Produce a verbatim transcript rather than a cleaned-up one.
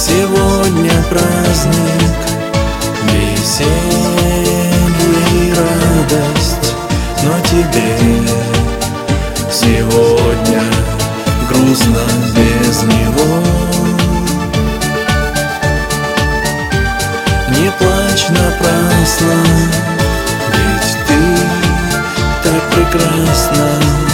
Сегодня праздник, веселье и радость, но тебе сегодня грустно без него. Не плачь напрасно, ведь ты так прекрасна.